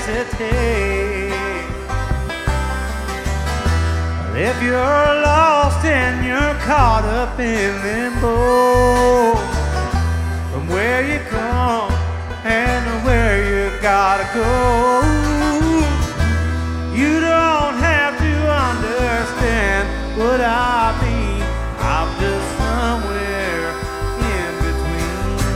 hesitate. If you're lost and you're caught up in limbo, from where you come and where you gotta go,